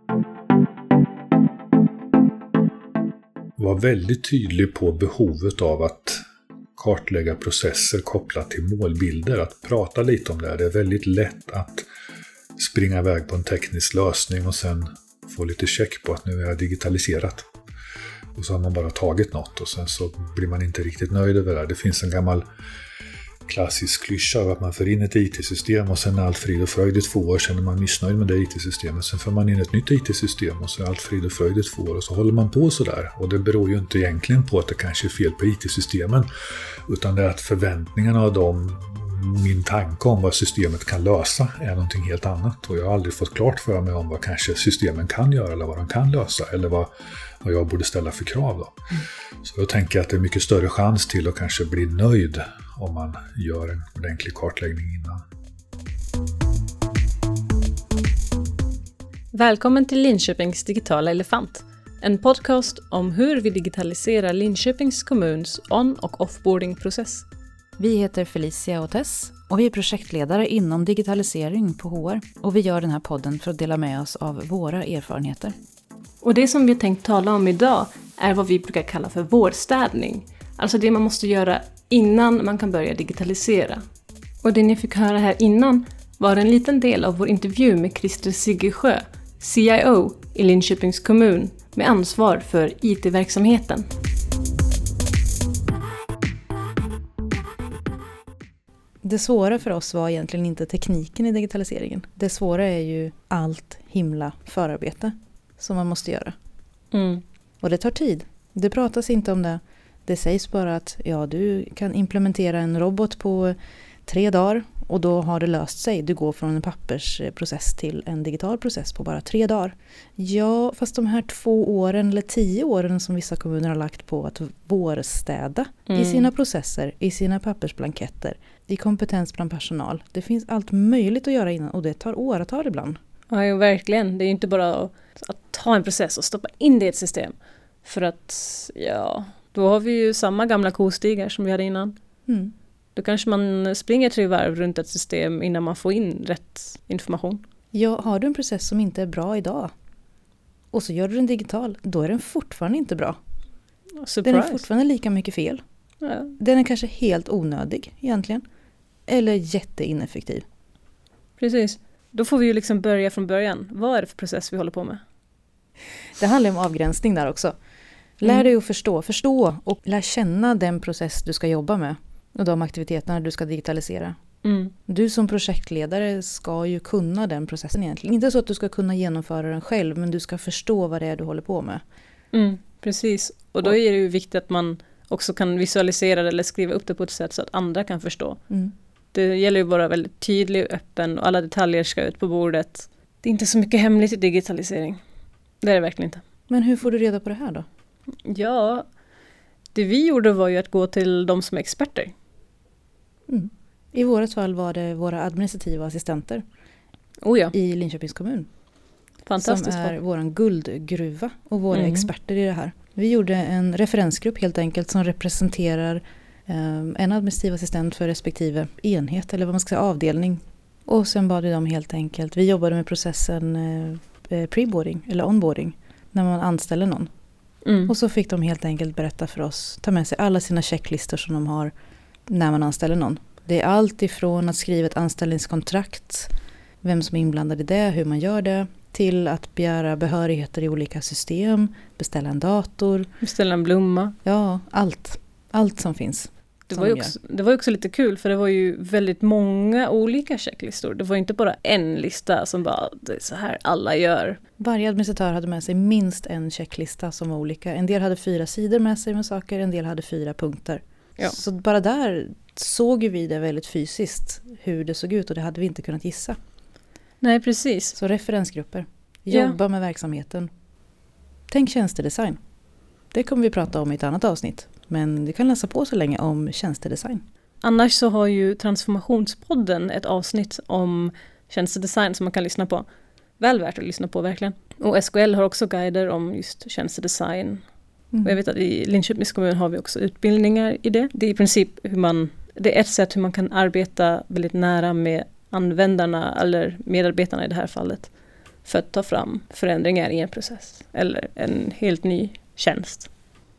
Var väldigt tydlig på behovet av att kartlägga processer kopplat till målbilder. Att prata lite om det. Det är väldigt lätt att springa iväg på en teknisk lösning och sen få lite check på att nu är jag digitaliserat. Och så har man bara tagit något och sen så blir man inte riktigt nöjd över det. Det finns en gammal klassisk klyscha av att man för in ett IT-system och sen är allt frid och fröjd i 2 år, sen är man missnöjd med det IT-systemet. Sen för man in ett nytt IT-system och så är allt frid och fröjd i 2 år och så håller man på sådär. Och det beror ju inte egentligen på att det kanske är fel på IT-systemen, utan det är att förväntningarna av dem, min tanke om vad systemet kan lösa är någonting helt annat. Och jag har aldrig fått klart för mig om vad kanske systemen kan göra eller vad de kan lösa eller vad jag borde ställa för krav då. Så jag tänker att det är mycket större chans till att kanske bli nöjd om man gör en ordentlig kartläggning innan. Välkommen till Linköpings digitala elefant. En podcast om hur vi digitaliserar Linköpings kommuns on- och offboarding-process. Vi heter Felicia och Tess och vi är projektledare inom digitalisering på HR. Och vi gör den här podden för att dela med oss av våra erfarenheter. Och det som vi tänkt tala om idag är vad vi brukar kalla för vårstädning. Alltså det man måste göra innan man kan börja digitalisera. Och det ni fick höra här innan var en liten del av vår intervju med Christer Siggesjö, CIO i Linköpings kommun med ansvar för IT-verksamheten. Det svåra för oss var egentligen inte tekniken i digitaliseringen. Det svåra är ju allt himla förarbete som man måste göra. Och det tar tid. Det pratas inte om det. Det sägs bara att du kan implementera en robot på 3 dagar och då har det löst sig. Du går från en pappersprocess till en digital process på bara 3 dagar. Ja, fast de här 2 åren eller 10 åren som vissa kommuner har lagt på att vårstäda i sina processer, i sina pappersblanketter, i kompetens bland personal. Det finns allt möjligt att göra innan och det tar åratal ibland. Ja, verkligen. Det är ju inte bara att ta en process och stoppa in det i ett system. För att, då har vi ju samma gamla kostigar som vi hade innan. Då kanske man springer 3 varv runt ett system innan man får in rätt information. Ja, har du en process som inte är bra idag och så gör du den digital, då är den fortfarande inte bra. Surprise. Den är fortfarande lika mycket fel. Ja. Den är kanske helt onödig egentligen. Eller jätteineffektiv. Precis. Då får vi ju liksom börja från början. Vad är det för process vi håller på med? Det handlar om avgränsning där också. Lär dig att förstå och lär känna den process du ska jobba med. Och de aktiviteterna du ska digitalisera. Du som projektledare ska ju kunna den processen egentligen. Inte så att du ska kunna genomföra den själv, men du ska förstå vad det är du håller på med. Precis. Och då är det ju viktigt att man också kan visualisera det eller skriva upp det på ett sätt så att andra kan förstå. Det gäller ju att vara väldigt tydlig och öppen och alla detaljer ska ut på bordet. Det är inte så mycket hemligt i digitalisering. Det är det verkligen inte. Men hur får du reda på det här då? Ja, det vi gjorde var ju att gå till de som är experter. I vårt fall var det våra administrativa assistenter i Linköpings kommun. Fantastiskt. Som är våran guldgruva och våra experter i det här. Vi gjorde en referensgrupp helt enkelt som representerar en administrativ assistent för respektive enhet eller vad man ska säga, avdelning. Och sen bad vi dem helt enkelt, vi jobbade med processen preboarding eller onboarding när man anställer någon. Och så fick de helt enkelt berätta för oss, ta med sig alla sina checklistor som de har när man anställer någon. Det är allt ifrån att skriva ett anställningskontrakt, vem som är inblandad i det, hur man gör det, till att begära behörigheter i olika system, beställa en dator. Beställa en blomma. Ja, allt som finns. Det var ju också lite kul för det var ju väldigt många olika checklistor. Det var inte bara en lista som bara, det är så här alla gör. Varje administratör hade med sig minst en checklista som var olika. En del hade 4 sidor med sig med saker, en del hade 4 punkter. Ja. Så bara där såg vi det väldigt fysiskt hur det såg ut och det hade vi inte kunnat gissa. Nej, precis. Så referensgrupper. Jobba med verksamheten. Tänk tjänstedesign. Det kommer vi prata om i ett annat avsnitt. Men du kan läsa på så länge om tjänstedesign. Annars så har ju Transformationspodden ett avsnitt om tjänstedesign som man kan lyssna på. Väl värt att lyssna på verkligen. Och SKL har också guider om just tjänstedesign. Och jag vet att i Linköpings kommun har vi också utbildningar i det. Det är i princip det är ett sätt hur man kan arbeta väldigt nära med användarna eller medarbetarna i det här fallet. för att ta fram förändringar i en process eller en helt ny tjänst.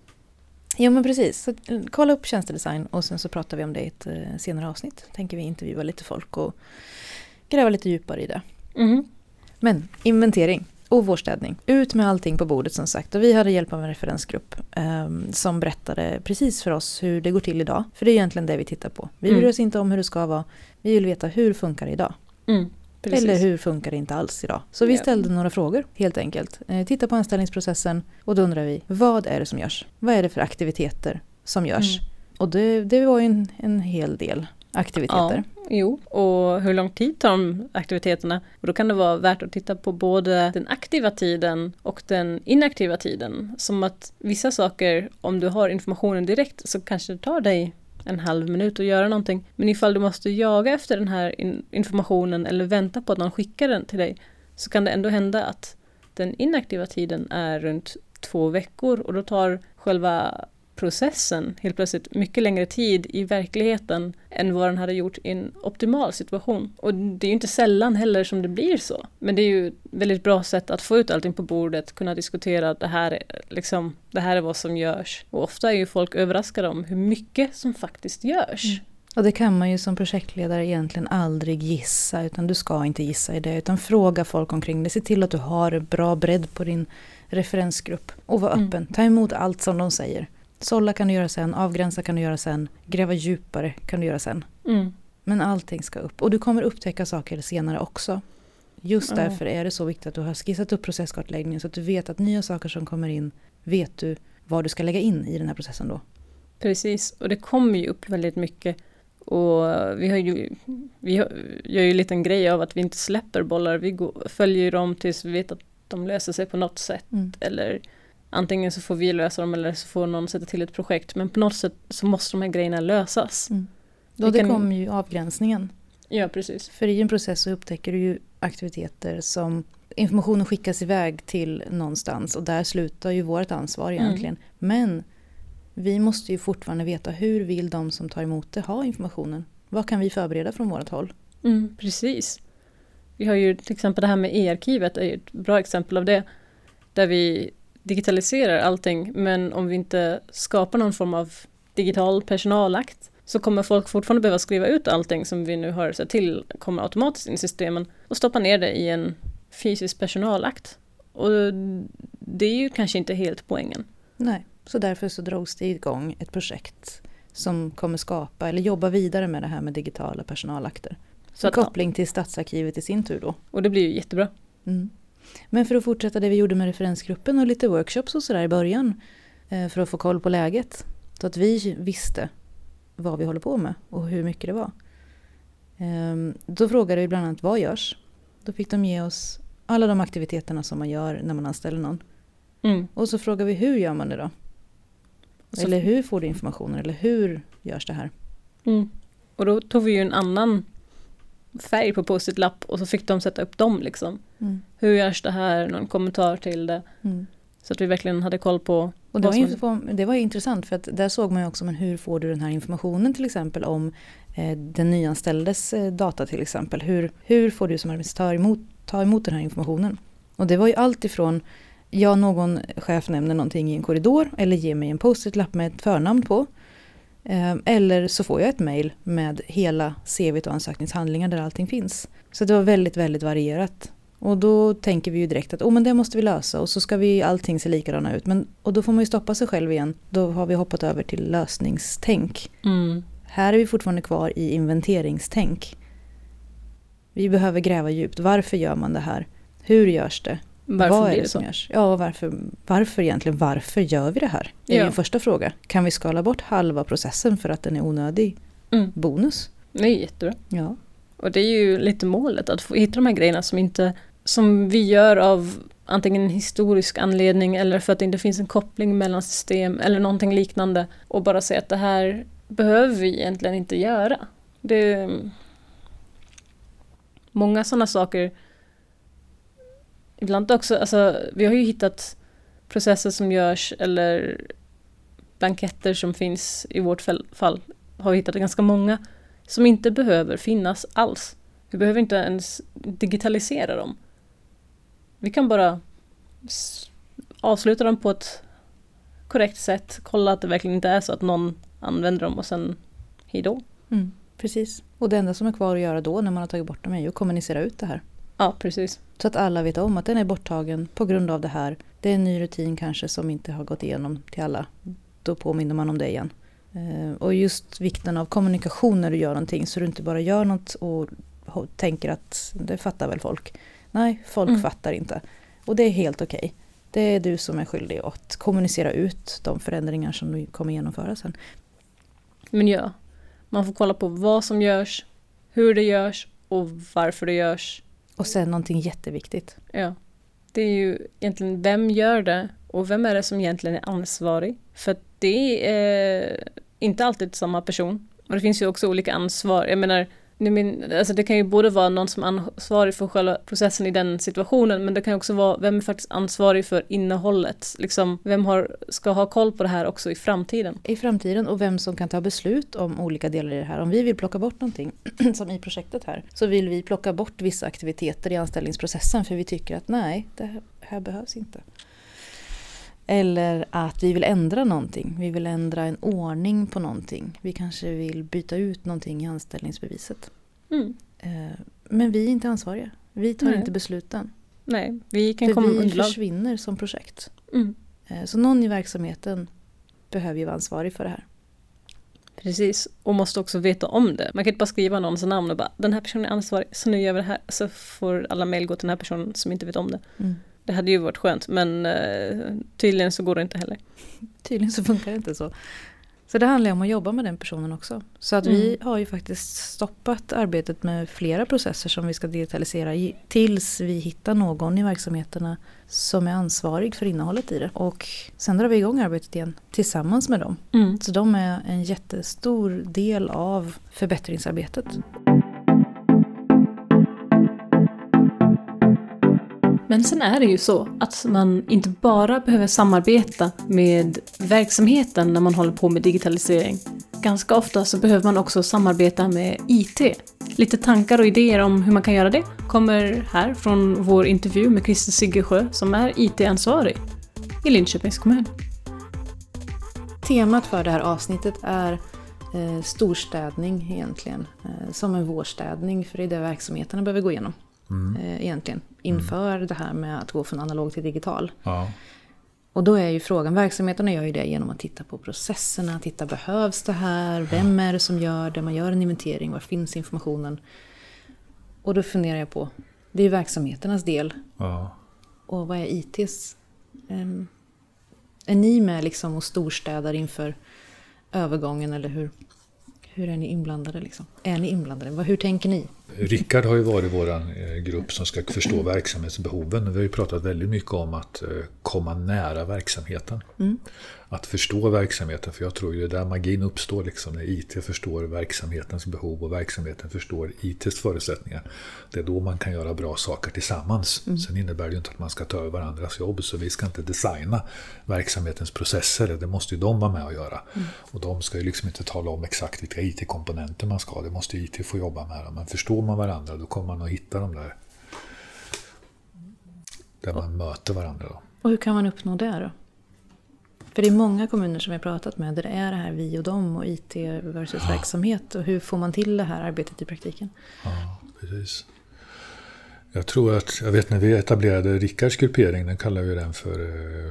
Ja, men precis. Så, kolla upp tjänstedesign och sen så pratar vi om det i ett senare avsnitt. Tänker vi intervjua lite folk och gräva lite djupare i det. Men inventering och vårstädning. Ut med allting på bordet som sagt. Och vi hade hjälp av en referensgrupp som berättade precis för oss hur det går till idag. För det är egentligen det vi tittar på. Vi bryr oss inte om hur det ska vara. Vi vill veta hur funkar det idag. Eller hur funkar det inte alls idag. Så vi ställde några frågor helt enkelt. Titta på anställningsprocessen och då undrar vi, vad är det som görs? Vad är det för aktiviteter som görs? Och det var ju en hel del aktiviteter. Ja, jo. Och hur lång tid tar de aktiviteterna? Och då kan det vara värt att titta på både den aktiva tiden och den inaktiva tiden. Som att vissa saker, om du har informationen direkt så kanske det tar dig en halv minut att göra någonting. Men ifall du måste jaga efter den här informationen eller vänta på att någon skickar den till dig så kan det ändå hända att den inaktiva tiden är runt 2 veckor och då tar själva processen helt plötsligt mycket längre tid i verkligheten än vad den hade gjort i en optimal situation. Och det är ju inte sällan heller som det blir så. Men det är ju ett väldigt bra sätt att få ut allting på bordet, kunna diskutera att det här är vad som görs. Och ofta är ju folk överraskade om hur mycket som faktiskt görs. Och det kan man ju som projektledare egentligen aldrig gissa, utan du ska inte gissa i det, utan fråga folk omkring det. Se till att du har bra bredd på din referensgrupp och var öppen. Ta emot allt som de säger. Sålla kan du göra sen, avgränsa kan du göra sen, gräva djupare kan du göra sen. Men allting ska upp. Och du kommer upptäcka saker senare också. Just därför är det så viktigt att du har skissat upp processkartläggningen så att du vet att nya saker som kommer in, vet du vad du ska lägga in i den här processen då. Precis, och det kommer ju upp väldigt mycket. Och vi gör ju en liten grej av att vi inte släpper bollar. Vi följer dem tills vi vet att de löser sig på något sätt. Eller antingen så får vi lösa dem eller så får någon sätta till ett projekt. Men på något sätt så måste de här grejerna lösas. Då det kommer ju avgränsningen. Ja, precis. För i en process så upptäcker du ju aktiviteter som informationen skickas iväg till någonstans. Och där slutar ju vårt ansvar egentligen. Men vi måste ju fortfarande veta hur vill de som tar emot det ha informationen. Vad kan vi förbereda från vårt håll? Precis. Vi har ju till exempel det här med e-arkivet är ett bra exempel av det. Där vi digitaliserar allting, men om vi inte skapar någon form av digital personalakt så kommer folk fortfarande behöva skriva ut allting som vi nu har sett till kommer automatiskt in i systemen och stoppa ner det i en fysisk personalakt. Och det är ju kanske inte helt poängen. Nej, så därför så drogs det igång ett projekt som kommer skapa eller jobba vidare med det här med digitala personalakter. Så koppling till Stadsarkivet i sin tur då. Och det blir ju jättebra. Men för att fortsätta det vi gjorde med referensgruppen och lite workshops och sådär i början för att få koll på läget. Så att vi visste vad vi håller på med och hur mycket det var. Då frågade vi bland annat vad görs. Då fick de ge oss alla de aktiviteterna som man gör när man anställer någon. Och så frågade vi hur gör man det då? Eller hur får du informationen? Eller hur görs det här? Och då tog vi ju en annan färg på post-it-lapp och så fick de sätta upp dem liksom. Hur görs det här? Någon kommentar till det. Så att vi verkligen hade koll på. Och det var intressant för att där såg man ju också men hur får du den här informationen till exempel om den nyanställdes data till exempel. Hur får du som arbetstagare ta emot den här informationen? Och det var ju allt ifrån någon chef nämner någonting i en korridor eller ger mig en post-it-lapp med ett förnamn på. Eller så får jag ett mejl med hela CV:t och ansökningshandlingar där allting finns. Så det var väldigt, väldigt varierat. Och då tänker vi ju direkt att men det måste vi lösa och så ska allting se likadana ut. Och då får man ju stoppa sig själv igen. Då har vi hoppat över till lösningstänk. Här är vi fortfarande kvar i inventeringstänk. Vi behöver gräva djupt. Varför gör man det här? Hur görs det? Vad är det som görs? Ja, varför egentligen? Varför gör vi det här? Det är ju en första fråga. Kan vi skala bort halva processen för att den är onödig? Bonus. Det är jättebra. Ja. Och det är ju lite målet att få hitta de här grejerna som vi gör av antingen en historisk anledning eller för att det inte finns en koppling mellan system eller någonting liknande och bara säga att det här behöver vi egentligen inte göra. Det är många sådana saker. Ibland också, alltså, vi har ju hittat processer som görs eller blanketter som finns i vårt fall har vi hittat ganska många som inte behöver finnas alls. Vi behöver inte ens digitalisera dem. Vi kan bara avsluta dem på ett korrekt sätt. Kolla att det verkligen inte är så att någon använder dem och sen hejdå. Precis. Och det enda som är kvar att göra då när man har tagit bort dem är ju att kommunicera ut det här. Ja, precis. Så att alla vet om att den är borttagen på grund av det här. Det är en ny rutin kanske som inte har gått igenom till alla. Då påminner man om det igen. Och just vikten av kommunikation när du gör någonting. Så du inte bara gör något och tänker att det fattar väl folk. Nej, folk fattar inte. Och det är helt okej. Det är du som är skyldig att kommunicera ut de förändringar som du kommer genomföra sen. Men ja, man får kolla på vad som görs, hur det görs och varför det görs. Och sen någonting jätteviktigt. Ja, det är ju egentligen vem gör det och vem är det som egentligen är ansvarig. För att det är inte alltid samma person. Och det finns ju också olika ansvar. Jag menar, alltså det kan ju både vara någon som är ansvarig för själva processen i den situationen, men det kan också vara vem är faktiskt ansvarig för innehållet. Liksom, vem ska ha koll på det här också i framtiden? I framtiden, och vem som kan ta beslut om olika delar i det här. Om vi vill plocka bort någonting, som i projektet här, så vill vi plocka bort vissa aktiviteter i anställningsprocessen för vi tycker att nej, det här behövs inte. Eller att vi vill ändra någonting. Vi vill ändra en ordning på någonting. Vi kanske vill byta ut någonting i anställningsbeviset. Men vi är inte ansvariga. Vi tar inte besluten. Nej, vi kan för komma vi underlag. Försvinner som projekt. Så någon i verksamheten behöver ju vara ansvarig för det här. Precis, och måste också veta om det. Man kan inte bara skriva någons namn och bara, den här personen är ansvarig, så nu gör vi det här. Så får alla mejl gå till den här personen som inte vet om det. Det hade ju varit skönt, men tydligen så går det inte heller. Tydligen så funkar det inte så. Så det handlar om att jobba med den personen också. Så att vi har ju faktiskt stoppat arbetet med flera processer som vi ska digitalisera tills vi hittar någon i verksamheterna som är ansvarig för innehållet i det. Och sen drar vi igång arbetet igen tillsammans med dem. Så de är en jättestor del av förbättringsarbetet. Men sen är det ju så att man inte bara behöver samarbeta med verksamheten när man håller på med digitalisering. Ganska ofta så behöver man också samarbeta med IT. Lite tankar och idéer om hur man kan göra det kommer här från vår intervju med Christer Siggesjö som är IT-ansvarig i Linköpings kommun. Temat för det här avsnittet är storstädning egentligen. Som en vårstädning, för det är det verksamheterna behöver gå igenom. Egentligen inför det här med att gå från analog till digital. Och då är ju frågan, verksamheterna gör ju det genom att titta på processerna, titta behövs det här, vem är det som gör det, man gör en inventering, var finns informationen? Och då funderar jag på, det är verksamheternas del. Och vad är ITs? Är ni med liksom och storstädar inför övergången, eller hur är ni inblandade liksom? Är ni inblandade? Hur tänker ni? Rickard har ju varit vår grupp som ska förstå verksamhetsbehoven. Vi har ju pratat väldigt mycket om att komma nära verksamheten. Att förstå verksamheten, för jag tror ju det där magin uppstår liksom, när IT förstår verksamhetens behov och verksamheten förstår ITs förutsättningar. Det är då man kan göra bra saker tillsammans. Sen innebär det ju inte att man ska ta över varandras jobb, så vi ska inte designa verksamhetens processer. Det måste ju de vara med och göra. Och de ska ju liksom inte tala om exakt vilka IT-komponenter man ska ha. Det måste ju IT få jobba med. Men förstår man varandra, då kommer man att hitta de där man möter varandra då. Och hur kan man uppnå det då? För det är många kommuner som vi har pratat med där det är det här vi och dem och IT versus verksamhet. Och hur får man till det här arbetet i praktiken? Ja, precis. Jag tror att, jag vet när vi etablerade Rickards gruppering, den kallar vi den för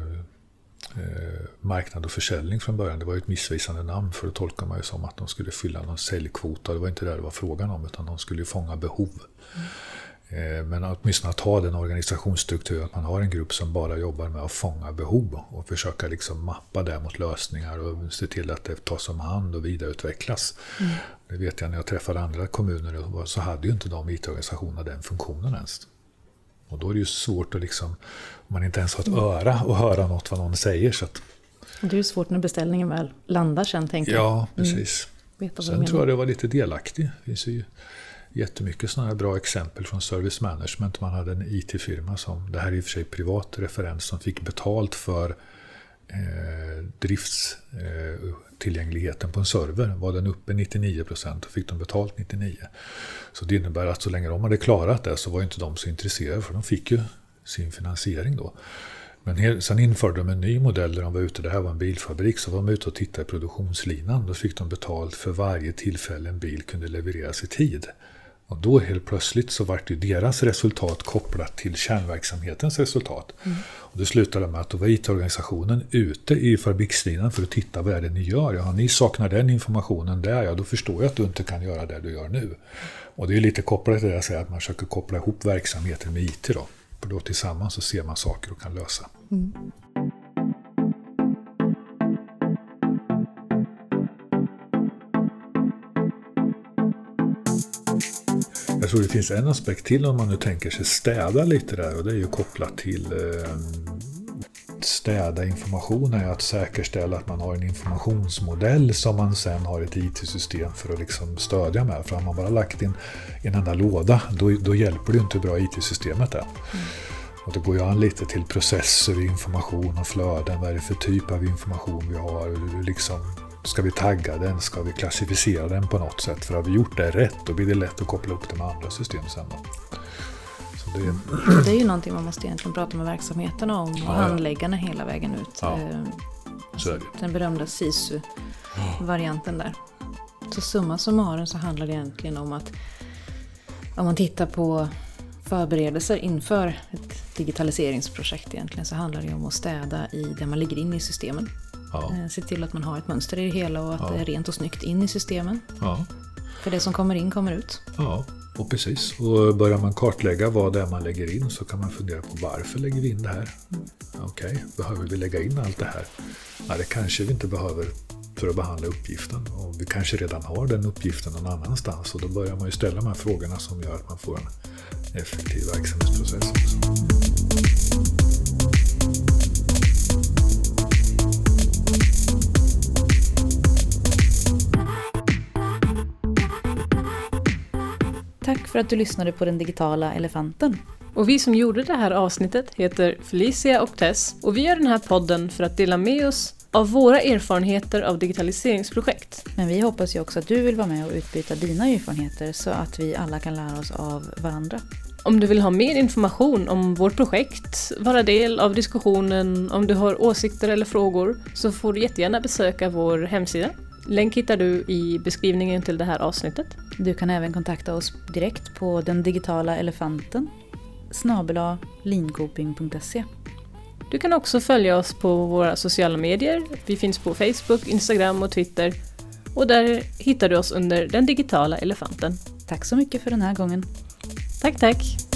marknad och försäljning från början. Det var ju ett missvisande namn, för då tolkar man ju som att de skulle fylla någon säljkvota. Det var inte det var frågan om, utan de skulle ju fånga behov. Men åtminstone att ha den organisationsstruktur att man har en grupp som bara jobbar med att fånga behov och försöka liksom mappa det mot lösningar och se till att det tas om hand och vidareutvecklas. Det vet jag när jag träffade andra kommuner, så hade ju inte de IT-organisationerna den funktionen ens. Och då är det ju svårt att liksom, om man inte ens har ett öra och höra något vad någon säger. Så att, det är ju svårt när beställningen väl landar sen, tänker jag. Ja, precis. Sen tror jag det var lite delaktig. Det finns ju jättemycket sådana här bra exempel från service management. Man hade en IT-firma som, det här är i och för sig privat referens, som fick betalt för driftstillgängligheten på en server. Var den uppe 99% och fick de betalt 99%. Så det innebär att så länge de hade klarat det så var inte de så intresserade, för de fick ju sin finansiering då. Men sen införde de en ny modell där de var ute, det här var en bilfabrik, så var de ute och tittade i produktionslinan. Då fick de betalt för varje tillfälle en bil kunde levereras i tid. Och då helt plötsligt så var det ju deras resultat kopplat till kärnverksamhetens resultat. Och det slutade med att då var IT-organisationen ute i fabrikslinan för att titta vad är det ni gör. Ja, ni saknar den informationen där, ja då förstår jag att du inte kan göra det du gör nu. Och det är lite kopplat till det jag säger, att man försöker koppla ihop verksamheten med IT då. För då tillsammans så ser man saker och kan lösa. Jag tror det finns en aspekt till om man nu tänker sig städa lite där, och det är ju kopplat till städa informationen, att säkerställa att man har en informationsmodell som man sen har ett IT-system för att liksom stödja med. För om man bara lagt in en enda låda, då hjälper det inte bra IT-systemet där. Och det går ju an lite till processer, information och flöden. Vad är det för typ av information vi har? Liksom, ska vi tagga den? Ska vi klassificera den på något sätt? För har vi gjort det rätt, då blir det lätt att koppla upp det med andra system sen. Så det är ju någonting man måste egentligen prata med verksamheterna om och handläggarna hela vägen ut. Ja. Så är det. Den berömda SISU-varianten där. Så summa summarum så handlar det egentligen om att om man tittar på förberedelser inför ett digitaliseringsprojekt egentligen, så handlar det om att städa i det man ligger in i systemen. Ja. Se till att man har ett mönster i det hela och att det är rent och snyggt in i systemen. Ja. För det som kommer in kommer ut. Ja, och precis. Och börjar man kartlägga vad det är man lägger in, så kan man fundera på varför lägger vi in det här? Okej, behöver vi lägga in allt det här? Nej, det kanske vi inte behöver för att behandla uppgiften. Och vi kanske redan har den uppgiften någon annanstans, och då börjar man ju ställa de här frågorna som gör att man får en effektiv verksamhetsprocess också. Tack för att du lyssnade på Den digitala elefanten. Och vi som gjorde det här avsnittet heter Felicia och Tess, och vi gör den här podden för att dela med oss av våra erfarenheter av digitaliseringsprojekt. Men vi hoppas ju också att du vill vara med och utbyta dina erfarenheter så att vi alla kan lära oss av varandra. Om du vill ha mer information om vårt projekt, vara del av diskussionen, om du har åsikter eller frågor, så får du jättegärna besöka vår hemsida. Länk hittar du i beskrivningen till det här avsnittet. Du kan även kontakta oss direkt på den digitala elefanten @linkoping.se. Du kan också följa oss på våra sociala medier. Vi finns på Facebook, Instagram och Twitter. Och där hittar du oss under Den digitala elefanten. Tack så mycket för den här gången. Tack.